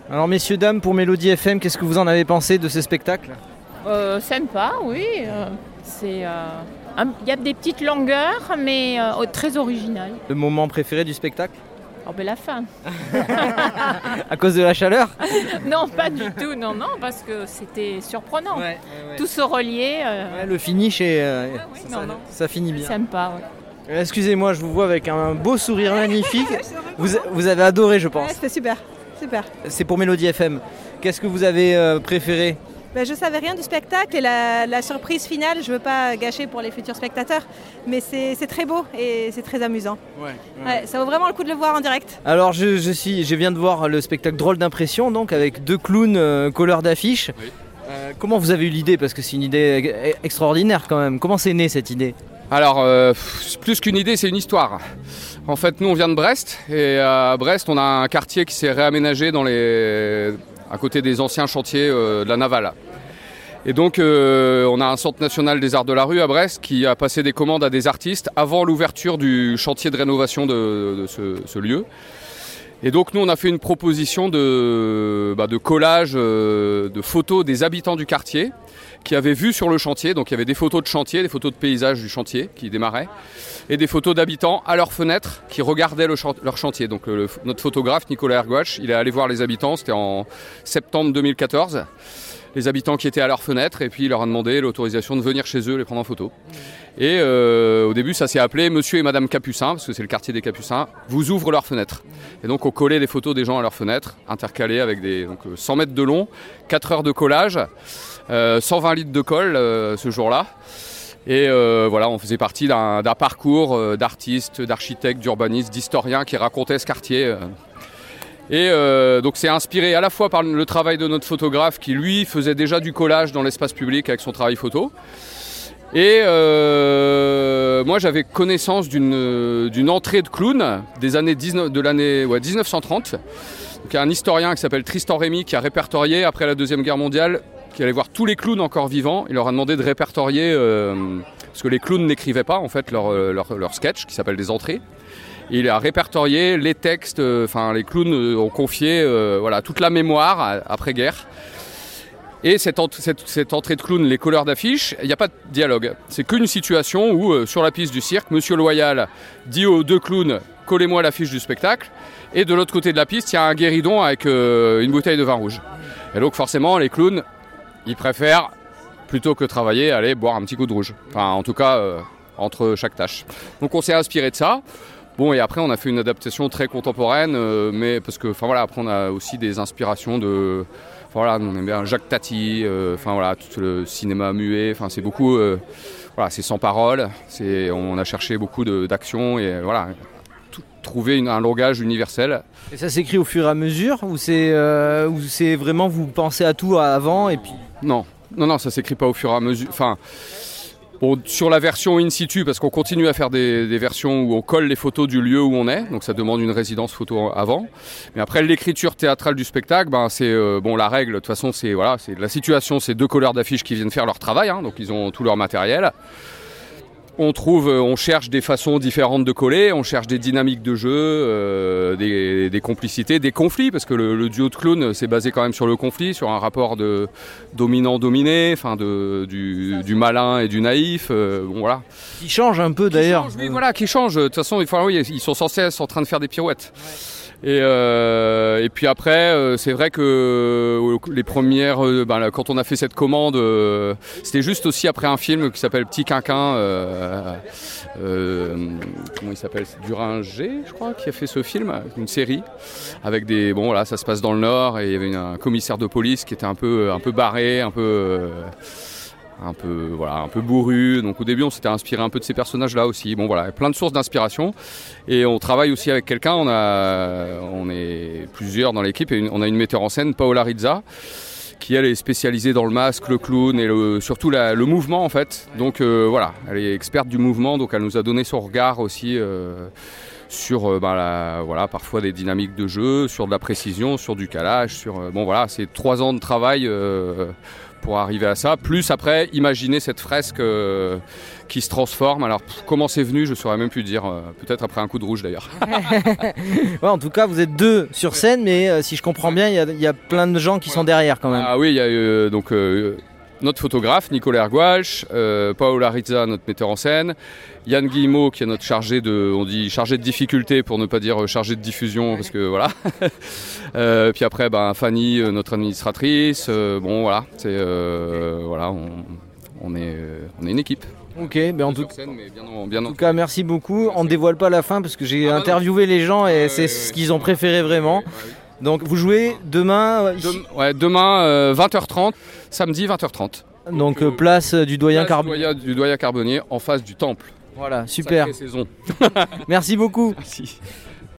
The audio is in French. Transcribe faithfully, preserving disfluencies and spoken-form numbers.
Alors messieurs, dames, pour Mélodie F M, qu'est-ce que vous en avez pensé de ce spectacle ? euh, Sympa, oui. Euh, c'est, euh, un, y a des petites longueurs, mais euh, très originales. Le moment préféré du spectacle ? Oh ben la fin. À cause de la chaleur ? Non, pas du tout, non, non, parce que c'était surprenant. Ouais, ouais, ouais. Tout se reliait. Euh... Ouais, le finish, est, euh, ouais, oui, ça, non, non. ça finit bien. Sympa, oui. Excusez-moi, je vous vois avec un beau sourire magnifique. Vous, vous avez adoré, je pense. Ouais, c'était super, super. C'est pour Mélodie F M. Qu'est-ce que vous avez euh, préféré ? Ben, je ne savais rien du spectacle et la, la surprise finale, je ne veux pas gâcher pour les futurs spectateurs, mais c'est, c'est très beau et c'est très amusant. Ouais, ouais. Ouais, ça vaut vraiment le coup de le voir en direct. Alors je, je, suis, je viens de voir le spectacle Drôle d'impression, donc avec deux clowns euh, colleurs d'affiches. Oui. Euh, comment vous avez eu l'idée ? Parce que c'est une idée extraordinaire quand même. Comment c'est né cette idée ? Alors, euh, plus qu'une idée, c'est une histoire. En fait, nous, on vient de Brest, et à Brest, on a un quartier qui s'est réaménagé dans les... à côté des anciens chantiers euh, de la navale. Et donc, euh, on a un centre national des arts de la rue à Brest qui a passé des commandes à des artistes avant l'ouverture du chantier de rénovation de, de ce, ce lieu. Et donc, nous, on a fait une proposition de, bah, de collage euh, de photos des habitants du quartier qui avaient vu sur le chantier. Donc, il y avait des photos de chantier, des photos de paysages du chantier qui démarraient et des photos d'habitants à leurs fenêtres qui regardaient le chan- leur chantier. Donc, le, notre photographe, Nicolas Erguach, il est allé voir les habitants, c'était en septembre deux mille quatorze. Les habitants qui étaient à leurs fenêtres, et puis il leur a demandé l'autorisation de venir chez eux les prendre en photo. Et euh, au début, ça s'est appelé Monsieur et Madame Capucin, parce que c'est le quartier des Capucins, vous ouvrent leurs fenêtres. Et donc on collait les photos des gens à leurs fenêtres, intercalées avec des donc, cent mètres de long, quatre heures de collage, euh, cent vingt litres de colle euh, ce jour-là. Et euh, voilà, on faisait partie d'un, d'un parcours euh, d'artistes, d'architectes, d'urbanistes, d'historiens qui racontaient ce quartier. Euh, Et euh, donc c'est inspiré à la fois par le travail de notre photographe qui lui faisait déjà du collage dans l'espace public avec son travail photo. Et euh, moi j'avais connaissance d'une, d'une entrée de clown des années dix-neuf, de l'année ouais, dix-neuf cent trente. Donc il y a un historien qui s'appelle Tristan Rémy qui a répertorié après la Deuxième Guerre mondiale, qui allait voir tous les clowns encore vivants. Il leur a demandé de répertorier, euh, parce que les clowns n'écrivaient pas en fait leur, leur, leur sketch qui s'appelle des entrées. Il a répertorié les textes, enfin euh, les clowns ont confié euh, voilà, toute la mémoire après-guerre. Et cette, ent- cette, cette entrée de clown, les colleurs d'affiches, il n'y a pas de dialogue. C'est qu'une situation où, euh, sur la piste du cirque, Monsieur Loyal dit aux deux clowns « collez-moi l'affiche du spectacle ». Et de l'autre côté de la piste, il y a un guéridon avec euh, une bouteille de vin rouge. Et donc forcément, les clowns, ils préfèrent, plutôt que travailler, aller boire un petit coup de rouge. Enfin, en tout cas, euh, entre chaque tâche. Donc on s'est inspiré de ça. Bon, et après on a fait une adaptation très contemporaine, euh, mais parce que, enfin voilà, après on a aussi des inspirations de, voilà, on aime bien Jacques Tati, euh, enfin voilà, tout le cinéma muet, enfin c'est beaucoup, euh, voilà, c'est sans parole, c'est, on a cherché beaucoup de, d'action et voilà, tout, trouver une, un langage universel. Et ça s'écrit au fur et à mesure, ou c'est, euh, ou c'est vraiment vous pensez à tout avant et puis. Non, non, non, ça s'écrit pas au fur et à mesure, enfin. Bon, sur la version in situ, parce qu'on continue à faire des, des versions où on colle les photos du lieu où on est, donc ça demande une résidence photo avant. Mais après l'écriture théâtrale du spectacle, ben c'est euh, bon la règle. De toute façon, c'est voilà, c'est la situation, c'est deux colleurs d'affiches qui viennent faire leur travail, hein, donc ils ont tout leur matériel. On trouve, on cherche des façons différentes de coller, on cherche des dynamiques de jeu, euh, des, des complicités, des conflits, parce que le, le duo de clowns c'est basé quand même sur le conflit, sur un rapport de dominant-dominé, enfin de du, du malin et du naïf, euh, bon voilà. Qui change un peu d'ailleurs. Qui change, oui, voilà, qui change. De toute façon, enfin, oui, ils sont sans cesse en train de faire des pirouettes. Ouais. Et, euh, et puis après, euh, c'est vrai que euh, les premières, euh, ben, là, quand on a fait cette commande, euh, c'était juste aussi après un film qui s'appelle Petit Quinquin. Euh, euh, comment il s'appelle ? Duringer, je crois, qui a fait ce film, une série avec des, bon voilà, ça se passe dans le Nord et il y avait une, un commissaire de police qui était un peu, un peu barré, un peu. Euh, un peu voilà un peu bourru, donc au début on s'était inspiré un peu de ces personnages là aussi. Bon voilà, plein de sources d'inspiration et on travaille aussi avec quelqu'un, on a on est plusieurs dans l'équipe et une, on a une metteur en scène, Paola Rizza, qui elle est spécialisée dans le masque, le clown et le, surtout la, le mouvement en fait. Donc euh, voilà, elle est experte du mouvement, donc elle nous a donné son regard aussi euh, sur euh, bah, la, voilà, parfois des dynamiques de jeu, sur de la précision, sur du calage. Sur, euh, bon, voilà, c'est trois ans de travail euh, pour arriver à ça. Plus après, imaginer cette fresque euh, qui se transforme. Alors, pff, comment c'est venu, je ne saurais même plus dire. Euh, peut-être après un coup de rouge d'ailleurs. Ouais, en tout cas, vous êtes deux sur scène, mais euh, si je comprends bien, il y, y a plein de gens qui sont derrière quand même. Ah oui, il y a euh, donc... Euh, notre photographe, Nicolas Ergualch, euh, Paola Rizza, notre metteur en scène, Yann Guillemot, qui est notre chargé de, on dit chargé de difficulté pour ne pas dire chargé de diffusion, parce que voilà. euh, puis après, ben, Fanny, notre administratrice. Euh, bon, voilà, c'est, euh, voilà, on, on est, on est une équipe. Ok, ben en, tout, scène, mais bien en, bien en tout cas, merci beaucoup. On ne dévoile pas la fin parce que j'ai ah, interviewé non. les gens et euh, c'est ouais, ce qu'ils ont préféré vraiment. Ouais, ouais. Donc vous jouez demain ici. Dem- ouais, demain euh, vingt heures trente, samedi vingt heures trente. Donc euh, place du doyen Carbonnier. Du doyen Carbonnier en face du temple. Voilà, super. Sacrée saison. Merci beaucoup. Merci.